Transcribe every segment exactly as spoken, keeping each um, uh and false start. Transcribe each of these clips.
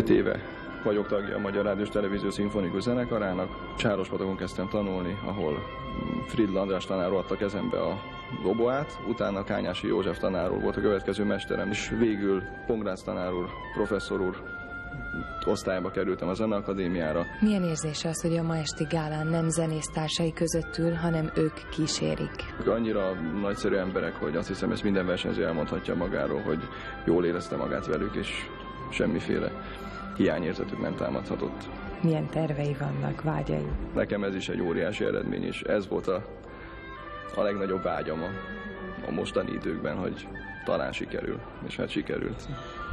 Éve vagyok tagja a Magyar Rádiós Televízió Szimfonikus Zenekarának. Sárospatagon kezdtem tanulni, ahol Friedl András tanár adta kezembe a doboát, utána Kányási József tanár úr volt a következő mesterem, és végül Pongrácz tanár úr, professzor úr osztályba kerültem a Zeneakadémiára. Milyen érzés az, hogy a ma esti gálán nem zenésztársai között ül, hanem ők kísérik? Annyira nagyszerű emberek, hogy azt hiszem, ezt minden versenyző elmondhatja magáról, hogy jól érezte magát velük, és semmiféle hiányérzetük nem támadhatott. Milyen tervei vannak, vágyai? Nekem ez is egy óriási eredmény, és ez volt a, a legnagyobb vágyam a, a mostani időkben, hogy talán sikerül, és hát sikerült.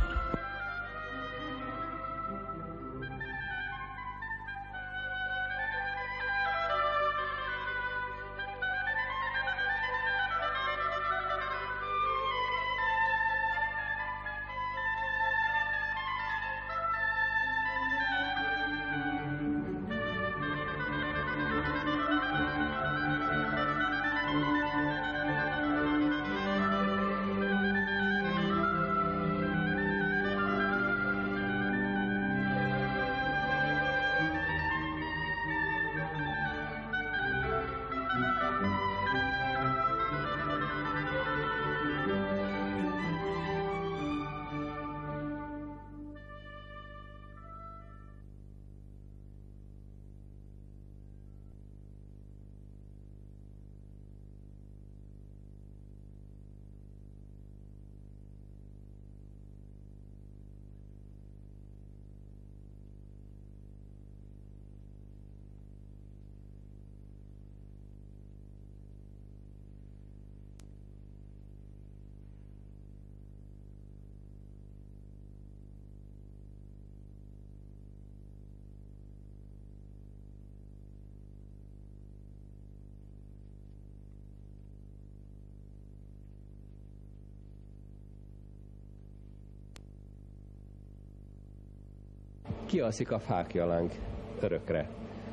Kialszik a fáklyalang örökre.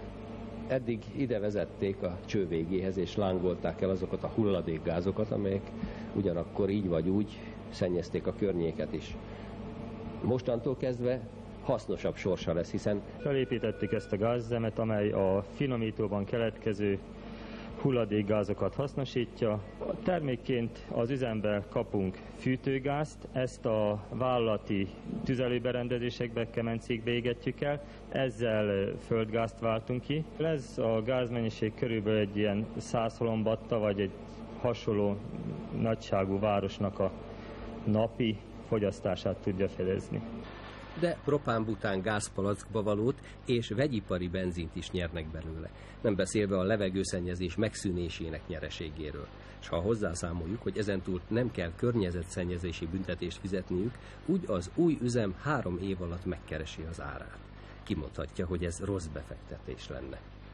Eddig ide vezették a cső végéhez, és lángolták el azokat a hulladékgázokat, amelyek ugyanakkor így vagy úgy szennyezték a környéket is. Mostantól kezdve hasznosabb sorsa lesz, hiszen felépítették ezt a gázüzemet, amely a finomítóban keletkező hulladékgázokat hasznosítja. A termékként az üzembe kapunk fűtőgázt, ezt a vállalati tüzelőberendezésekbe, kemencékbe égetjük el, ezzel földgázt váltunk ki. Ez a gázmennyiség körülbelül egy ilyen száz halombatta, vagy egy hasonló nagyságú városnak a napi fogyasztását tudja fedezni. De propánbután gázpalackba valót és vegyipari benzint is nyernek belőle, nem beszélve a levegőszennyezés megszűnésének nyereségéről. És ha hozzászámoljuk, hogy ezentúl nem kell környezetszennyezési büntetést fizetniük, úgy az új üzem három év alatt megkeresi az árát. Kimondhatja, hogy ez rossz befektetés lenne.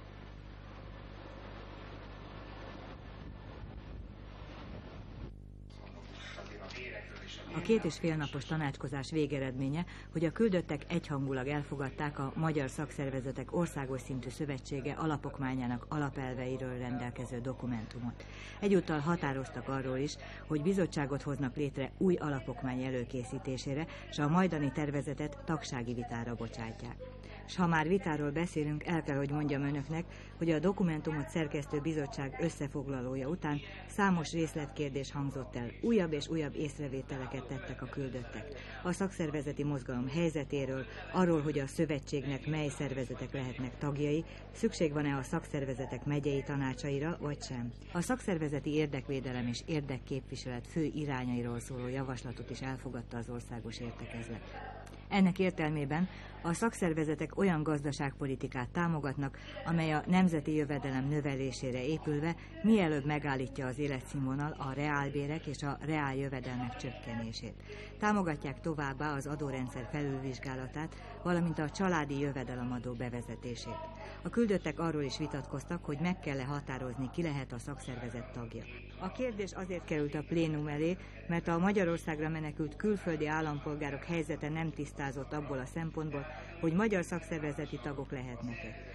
A két és fél napos tanácskozás végeredménye, hogy a küldöttek egyhangulag elfogadták a Magyar Szakszervezetek Országos Szintű Szövetsége alapokmányának alapelveiről rendelkező dokumentumot. Egyúttal határoztak arról is, hogy bizottságot hoznak létre új alapokmány előkészítésére, és a majdani tervezetet tagsági vitára bocsátják. S ha már vitáról beszélünk, el kell, hogy mondjam önöknek, hogy a dokumentumot szerkesztő bizottság összefoglalója után számos részletkérdés hangzott el, újabb és újabb észrevételeket tettek a küldöttek. A szakszervezeti mozgalom helyzetéről, arról, hogy a szövetségnek mely szervezetek lehetnek tagjai, szükség van-e a szakszervezetek megyei tanácsaira, vagy sem. A szakszervezeti érdekvédelem és érdekképviselet fő irányairól szóló javaslatot is elfogadta az országos értekezlet. Ennek értelmében a szakszervezetek olyan gazdaságpolitikát támogatnak, amely a nemzeti jövedelem növelésére épülve mielőbb megállítja az életszínvonal, a reálbérek és a reál jövedelmek csökkenését. Támogatják továbbá az adórendszer felülvizsgálatát, valamint a családi jövedelemadó bevezetését. A küldöttek arról is vitatkoztak, hogy meg kell-e határozni, ki lehet a szakszervezet tagja. A kérdés azért került a plénum elé, mert a Magyarországra menekült külföldi állampolgárok helyzete nem tisztázott abból a szempontból, hogy magyar szakszervezeti tagok lehetnek-e.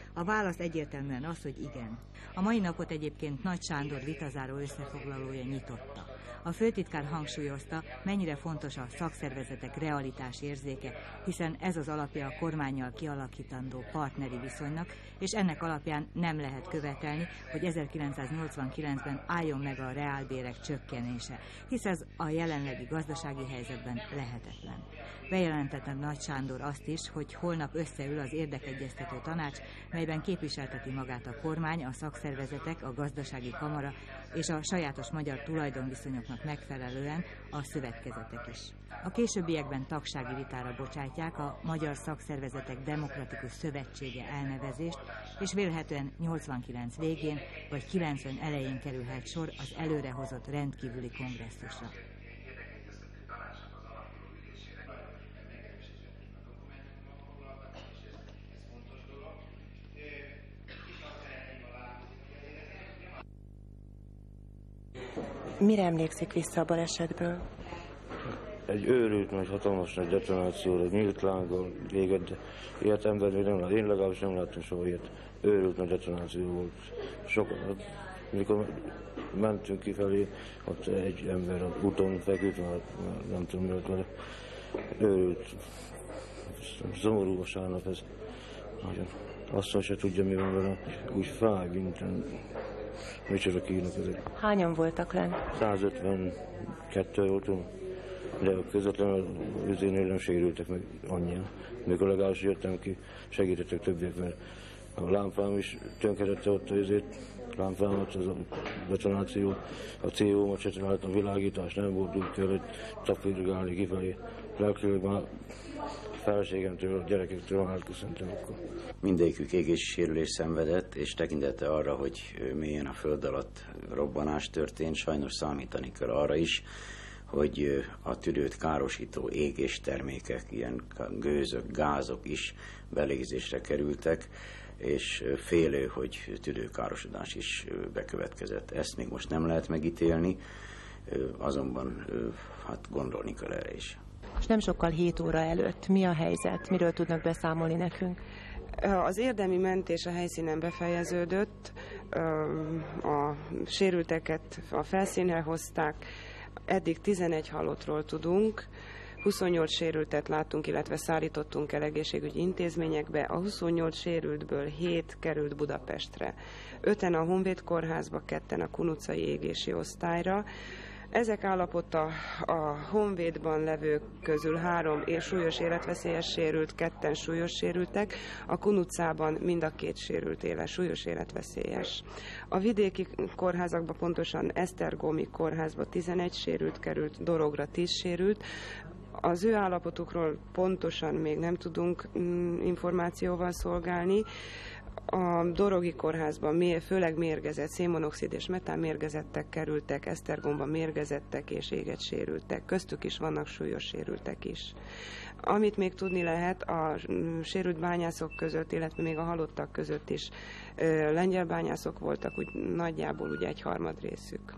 A válasz egyértelműen az, hogy igen. A mai napot egyébként Nagy Sándor vitazáró összefoglalója nyitotta. A főtitkár hangsúlyozta, mennyire fontos a szakszervezetek realitás érzéke, hiszen ez az alapja a kormánnyal kialakítandó partneri viszonynak, és ennek alapján nem lehet követelni, hogy ezerkilencszáznyolcvankilencben álljon meg a reálbérek csökkenése, hisz ez a jelenlegi gazdasági helyzetben lehetetlen. Bejelentette Nagy Sándor azt is, hogy holnap összeül az érdekegyeztető tanács, melyben képviselteti magát a kormány, a szakszervezetek, a gazdasági kamara és a sajátos magyar tulajdonviszonyoknak megfelelően a szövetkezetek is. A későbbiekben tagsági vitára bocsátják a Magyar Szakszervezetek Demokratikus Szövetsége elnevezést, és vélhetően nyolcvankilenc végén vagy kilencven elején kerülhet sor az előrehozott rendkívüli kongresszusra. Mire emlékszik vissza a balesetből? Egy őrült nagy, hatalmas nagy detonációra, nyílt lánggal égett, de ilyet ember még nem lát. Én legalábbis nem láttam soha ilyet. Őrült nagy detonáció volt. Sokan, mikor mentünk kifelé, ott egy ember az úton feküdt, már nem tudom mi volt vele. Őrült. Szomorú vasárnap ez. Nagyon. Azt se tudja, mi van vele. Úgy fáj, mint micsoda kínok ezek. Hányan voltak lenn? százötvenkettő voltunk, de közvetlenül az üzénél nem sérültek meg annyian. Mikor legalábbis jöttem ki, segítettek többiek, mert a lámpám is tönkretette ott azért, lámpámat, az a detonáció, a cé ó-mat se talált, a világítás nem volt, úgy kellett tapirgálni kifelé. Legfeljebb már feleségemtől, a gyerekektől elköszöntem akkor. Mindegyikük égési sérülés szenvedett, és tekintette arra, hogy mélyen a föld alatt robbanás történt, sajnos számítani kell arra is, hogy a tüdőt károsító égés termékek, ilyen gőzök, gázok is belégzésre kerültek, és félő, hogy tüdőkárosodás is bekövetkezett. Ezt még most nem lehet megítélni, azonban hát gondolni kell erre is. És nem sokkal hét óra előtt. Mi a helyzet? Miről tudnak beszámolni nekünk? Az érdemi mentés a helyszínen befejeződött, a sérülteket a felszínre hozták, eddig tizenegy halottról tudunk, huszonnyolc sérültet láttunk, illetve szállítottunk el egészségügyi intézményekbe, a huszonnyolc sérültből hét került Budapestre, öten a Honvéd kórházba, ketten a Kun-utcai égési osztályra. Ezek állapotta a Honvédban levők közül három és súlyos életveszélyes sérült, ketten súlyos sérültek, a Kun utcában mind a két sérült éle súlyos életveszélyes. A vidéki kórházakban, pontosan Esztergomi kórházba tizenegy sérült került, Dorogra tíz sérült. Az ő állapotukról pontosan még nem tudunk mm, információval szolgálni. A Dorogi kórházban főleg mérgezett, szénmonoxid és metán mérgezettek kerültek, Esztergomban mérgezettek és éget sérültek. Köztük is vannak súlyos sérültek is. Amit még tudni lehet, a sérült bányászok között, illetve még a halottak között is lengyel bányászok voltak, úgy nagyjából ugye egy harmad részük.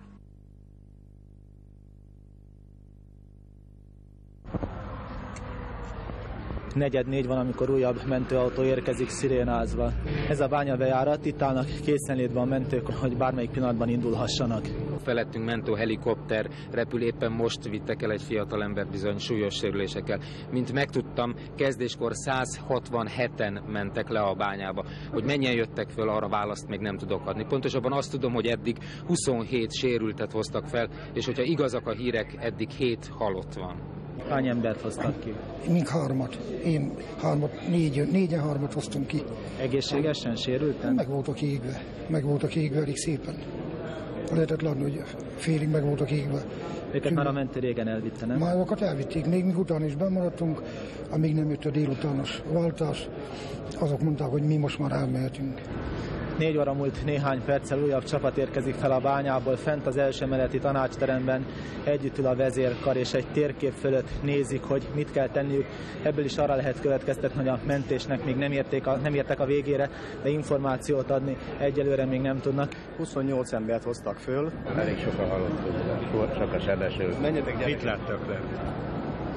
Negyed négy van, amikor újabb mentőautó érkezik szirénázva. Ez a bányabejárat, itt állnak készenlétben a mentők, hogy bármelyik pillanatban indulhassanak. Felettünk mentő helikopter repül, éppen most vittek el egy fiatalember bizony súlyos sérülésekkel. Mint megtudtam, kezdéskor száz hatvanheten mentek le a bányába. Hogy mennyien jöttek föl, arra választ még nem tudok adni. Pontosabban azt tudom, hogy eddig huszonhét sérültet hoztak fel, és hogyha igazak a hírek, eddig hét halott van. Hány embert hoztak ki? Mink hármat. Én hármat, négy, négyen hármat hoztunk ki. Egészségesen sérülten? Meg voltak égve. Meg voltak égve elég szépen. Lehetett látni, hogy félig meg voltak égve. Őket Süm... már a mentő régen elvitte, nem? Már azokat elvitték. Még mi utána is bemaradtunk, amíg nem jött a délutános váltás. Azok mondták, hogy mi most már elmehetünk. Négy óra múlt néhány perccel újabb csapat érkezik fel a bányából, fent az első emeleti tanácsteremben együtt ül a vezérkar, és egy térkép fölött nézik, hogy mit kell tenniük. Ebből is arra lehet következtetni, hogy a mentésnek még nem, érték a, nem értek a végére, de információt adni egyelőre még nem tudnak. huszonnyolc embert hoztak föl. Elég sokan halottunk, sok a sebesül. Menjetek, gyerek. Mit láttak le?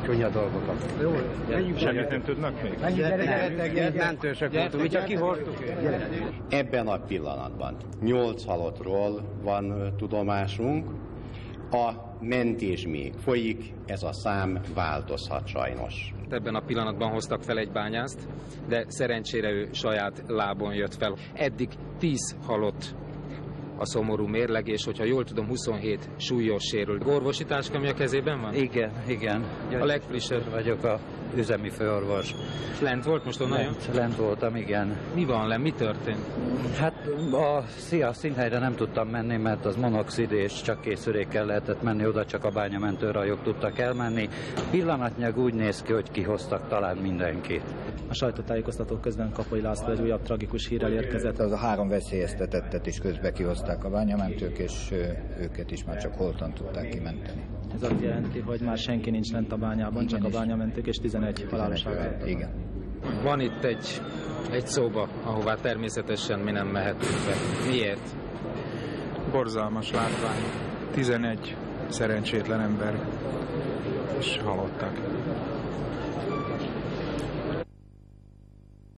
csúnya dolgokat. Jó, semmit nem tudnak még? Mentősök voltunk, mi csak kihordtuk. Ebben a pillanatban nyolc halottról van tudomásunk, a mentés még folyik, ez a szám változhat sajnos. Ebben a pillanatban hoztak fel egy bányászt, de szerencsére ő saját lábon jött fel. Eddig tíz halott a szomorú mérleg, és hogyha jól tudom, huszonhét súlyos sérült. Orvosi táska, ami a kezében van? Igen, igen. A legfrissebb. Vagyok a üzemi főorvos. Lent volt most onnan? Lent, lent voltam, igen. Mi van le? Mi történt? Hát a szia színhelyre nem tudtam menni, mert az monoxid és csak készülékkel lehetett menni, oda csak a bányamentőrajok tudtak elmenni. Pillanatnyilag úgy néz ki, hogy kihoztak talán mindenkit. A sajtótájékoztató közben Kapai László egy újabb tragikus hírrel érkezett. Az a három veszélyeztetettet is közbe kihozták a bányamentők, és őket is már csak holtan tudták kimenteni. Ez azt jelenti, hogy már senki nincs lent a bányában, igen, csak a bányamentők, és tizenegy halálos áldozat. Igen. Van itt egy, egy szoba, ahová természetesen mi nem mehetünk be. Miért? Borzalmas látvány. tizenegy szerencsétlen ember, és halottak.